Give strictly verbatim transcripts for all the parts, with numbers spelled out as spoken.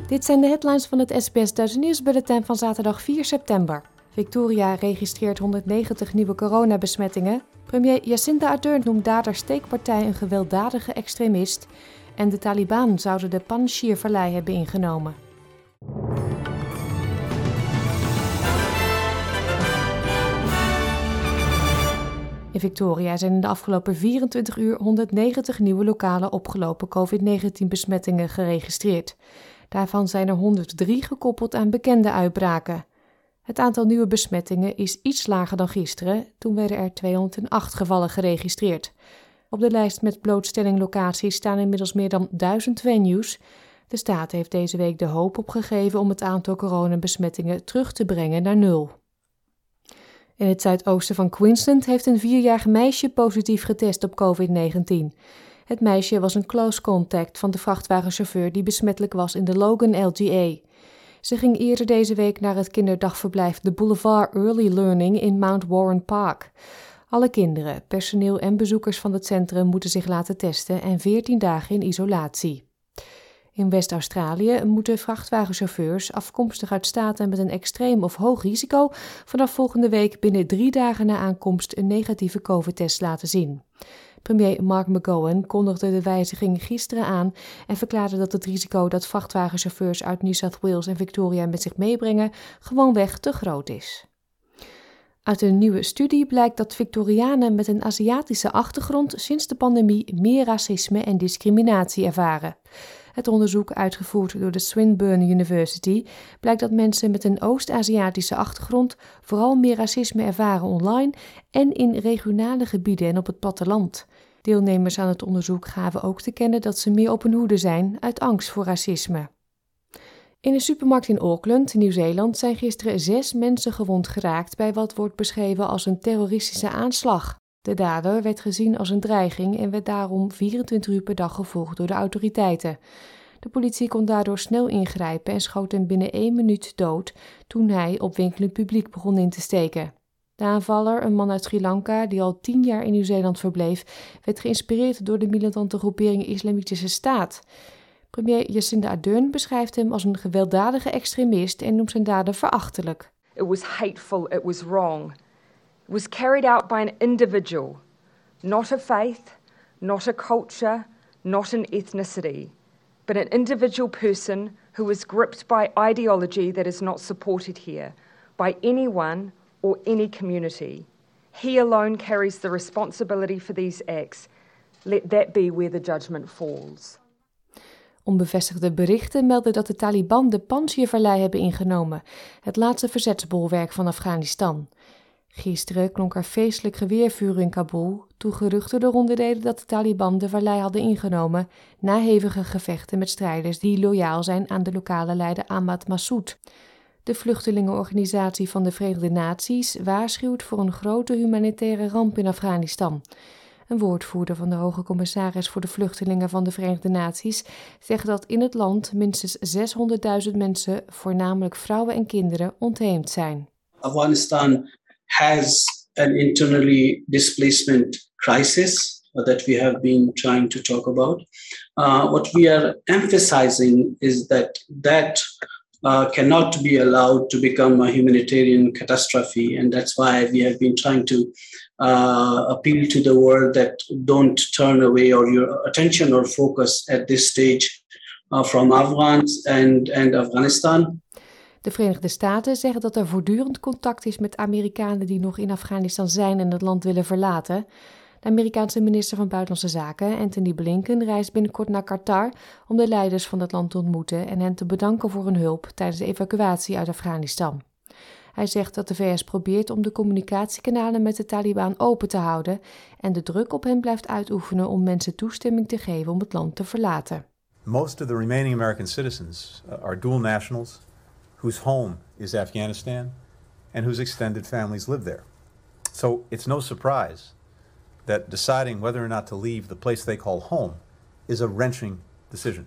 Dit zijn de headlines van het S B S Duits nieuwsbulletin van zaterdag vier september. Victoria registreert honderdnegentig nieuwe coronabesmettingen. Premier Jacinda Ardern noemt dader steekpartij een gewelddadige extremist. En de Taliban zouden de Panjshir-vallei hebben ingenomen. In Victoria zijn in de afgelopen vierentwintig uur honderdnegentig nieuwe lokale opgelopen covid negentien besmettingen geregistreerd. Daarvan zijn er honderddrie gekoppeld aan bekende uitbraken. Het aantal nieuwe besmettingen is iets lager dan gisteren, toen werden er tweehonderdacht gevallen geregistreerd. Op de lijst met blootstellinglocaties staan inmiddels meer dan duizend venues. De staat heeft deze week de hoop opgegeven om het aantal coronabesmettingen terug te brengen naar nul. In het zuidoosten van Queensland heeft een vierjarig meisje positief getest op covid negentien. Het meisje was een close contact van de vrachtwagenchauffeur die besmettelijk was in de Logan L G A. Ze ging eerder deze week naar het kinderdagverblijf The Boulevard Early Learning in Mount Warren Park. Alle kinderen, personeel en bezoekers van het centrum moeten zich laten testen en veertien dagen in isolatie. In West-Australië moeten vrachtwagenchauffeurs afkomstig uit staten met een extreem of hoog risico vanaf volgende week binnen drie dagen na aankomst een negatieve COVID-test laten zien. Premier Mark McGowan kondigde de wijziging gisteren aan en verklaarde dat het risico dat vrachtwagenchauffeurs uit New South Wales en Victoria met zich meebrengen gewoonweg te groot is. Uit een nieuwe studie blijkt dat Victorianen met een Aziatische achtergrond sinds de pandemie meer racisme en discriminatie ervaren. Het onderzoek, uitgevoerd door de Swinburne University, blijkt dat mensen met een Oost-Aziatische achtergrond vooral meer racisme ervaren online en in regionale gebieden en op het platteland. Deelnemers aan het onderzoek gaven ook te kennen dat ze meer op hun hoede zijn uit angst voor racisme. In een supermarkt in Auckland, Nieuw-Zeeland, zijn gisteren zes mensen gewond geraakt bij wat wordt beschreven als een terroristische aanslag. De dader werd gezien als een dreiging en werd daarom vierentwintig uur per dag gevolgd door de autoriteiten. De politie kon daardoor snel ingrijpen en schoot hem binnen één minuut dood toen hij op winkelend publiek begon in te steken. De aanvaller, een man uit Sri Lanka die al tien jaar in Nieuw-Zeeland verbleef, werd geïnspireerd door de militante groepering Islamitische Staat. Premier Jacinda Ardern beschrijft hem als een gewelddadige extremist en noemt zijn daden verachtelijk. It was hateful, it was wrong. It was carried out by an individual, not a faith, not a culture, not an ethnicity, but an individual person who was gripped by ideology that is not supported here by anyone or any community. He alone carries the responsibility for these acts. Let that be where the judgment falls. Onbevestigde berichten melden dat de Taliban de Panjshir-vallei hebben ingenomen, het laatste verzetsbolwerk van Afghanistan. Gisteren klonk er feestelijk geweervuur in Kabul, toen geruchten de ronde deden dat de Taliban de vallei hadden ingenomen na hevige gevechten met strijders die loyaal zijn aan de lokale leider Ahmad Massoud. De vluchtelingenorganisatie van de Verenigde Naties waarschuwt voor een grote humanitaire ramp in Afghanistan. Een woordvoerder van de Hoge Commissaris voor de Vluchtelingen van de Verenigde Naties zegt dat in het land minstens zeshonderdduizend mensen, voornamelijk vrouwen en kinderen, ontheemd zijn. Afghanistan has an internally displacement crisis that we have been trying to talk about. Uh, what we are emphasizing is that that uh, cannot be allowed to become a humanitarian catastrophe, and that's why we have been trying to uh, appeal to the world that don't turn away or your attention or focus at this stage uh, from Afghans and, and Afghanistan. De Verenigde Staten zeggen dat er voortdurend contact is met Amerikanen die nog in Afghanistan zijn en het land willen verlaten. De Amerikaanse minister van Buitenlandse Zaken, Antony Blinken, reist binnenkort naar Qatar om de leiders van het land te ontmoeten en hen te bedanken voor hun hulp tijdens de evacuatie uit Afghanistan. Hij zegt dat de V S probeert om de communicatiekanalen met de Taliban open te houden en de druk op hen blijft uitoefenen om mensen toestemming te geven om het land te verlaten. Most of the remaining American citizens are dual nationals whose home is Afghanistan and whose extended families live there. So it's no surprise that deciding whether or not to leave the place they call home is a wrenching decision.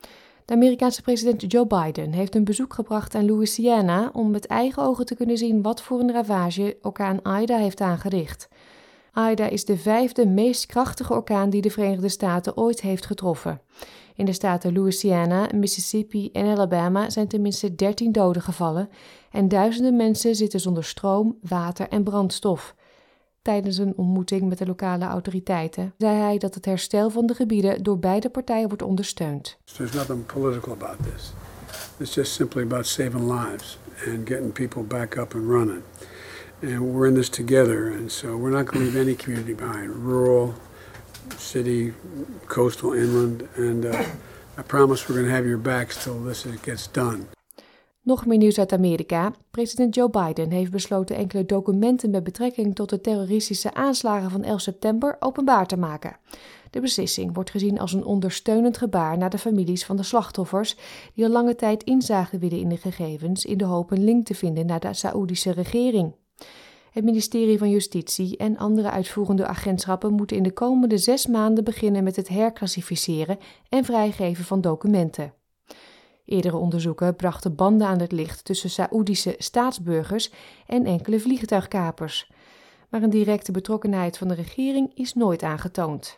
De Amerikaanse president Joe Biden heeft een bezoek gebracht aan Louisiana om met eigen ogen te kunnen zien wat voor een ravage orkaan Ida heeft aangericht. Ida is de vijfde meest krachtige orkaan die de Verenigde Staten ooit heeft getroffen. In de staten Louisiana, Mississippi en Alabama zijn tenminste dertien doden gevallen en duizenden mensen zitten zonder stroom, water en brandstof. Tijdens een ontmoeting met de lokale autoriteiten zei hij dat het herstel van de gebieden door beide partijen wordt ondersteund. There's nothing political about this. It's just simply about saving lives and getting people back up and running. And we're in this together, and so we're not going to leave any community behind, rural, city, coastal, inland, and uh, I promise we're going to have your backs till this gets done. Nog meer nieuws uit Amerika. President Joe Biden heeft besloten enkele documenten met betrekking tot de terroristische aanslagen van elf september openbaar te maken. De beslissing wordt gezien als een ondersteunend gebaar naar de families van de slachtoffers die al lange tijd inzage willen in de gegevens in de hoop een link te vinden naar de Saoedische regering. Het ministerie van Justitie en andere uitvoerende agentschappen moeten in de komende zes maanden beginnen met het herklassificeren en vrijgeven van documenten. Eerdere onderzoeken brachten banden aan het licht tussen Saoedische staatsburgers en enkele vliegtuigkapers. Maar een directe betrokkenheid van de regering is nooit aangetoond.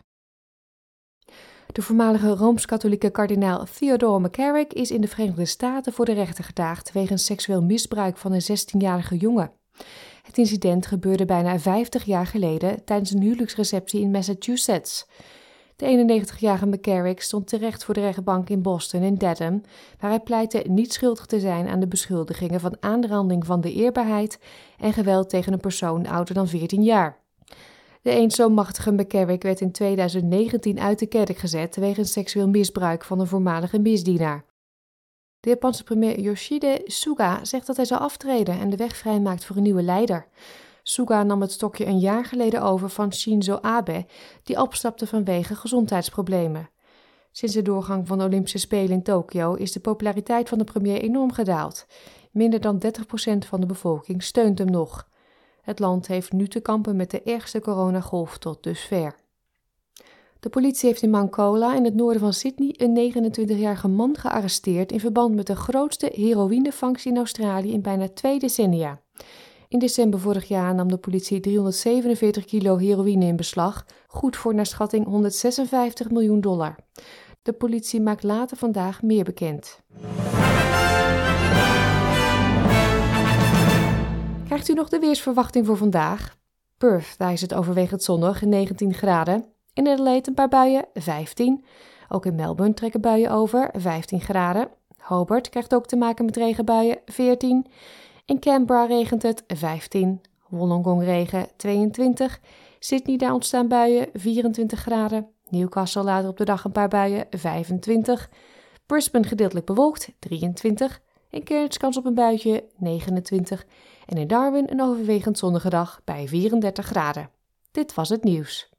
De voormalige Rooms-katholieke kardinaal Theodore McCarrick is in de Verenigde Staten voor de rechter gedaagd wegens seksueel misbruik van een zestienjarige jongen. Het incident gebeurde bijna vijftig jaar geleden tijdens een huwelijksreceptie in Massachusetts. De eenennegentigjarige McCarrick stond terecht voor de rechtbank in Boston en Dedham, waar hij pleitte niet schuldig te zijn aan de beschuldigingen van aanranding van de eerbaarheid en geweld tegen een persoon ouder dan veertien jaar. De eens zo machtige McCarrick werd in tweeduizend negentien uit de kerk gezet wegens seksueel misbruik van een voormalige misdienaar. De Japanse premier Yoshihide Suga zegt dat hij zal aftreden en de weg vrijmaakt voor een nieuwe leider. Suga nam het stokje een jaar geleden over van Shinzo Abe, die opstapte vanwege gezondheidsproblemen. Sinds de doorgang van de Olympische Spelen in Tokio is de populariteit van de premier enorm gedaald. Minder dan dertig procent van de bevolking steunt hem nog. Het land heeft nu te kampen met de ergste coronagolf tot dusver. De politie heeft in Mankola in het noorden van Sydney een negenentwintigjarige man gearresteerd in verband met de grootste heroïnevangst in Australië in bijna twee decennia. In december vorig jaar nam de politie driehonderdzevenenveertig kilo heroïne in beslag, goed voor naar schatting honderdzesenvijftig miljoen dollar. De politie maakt later vandaag meer bekend. Krijgt u nog de weersverwachting voor vandaag? Perth, daar is het overwegend zonnig, negentien graden. In Adelaide een paar buien, vijftien. Ook in Melbourne trekken buien over, vijftien graden. Hobart krijgt ook te maken met regenbuien, veertien. In Canberra regent het, vijftien. Wollongong regen, tweeëntwintig. Sydney, daar ontstaan buien, vierentwintig graden. Newcastle later op de dag een paar buien, vijfentwintig. Brisbane gedeeltelijk bewolkt, drieëntwintig. In Cairns kans op een buitje, negenentwintig. En in Darwin een overwegend zonnige dag bij vierendertig graden. Dit was het nieuws.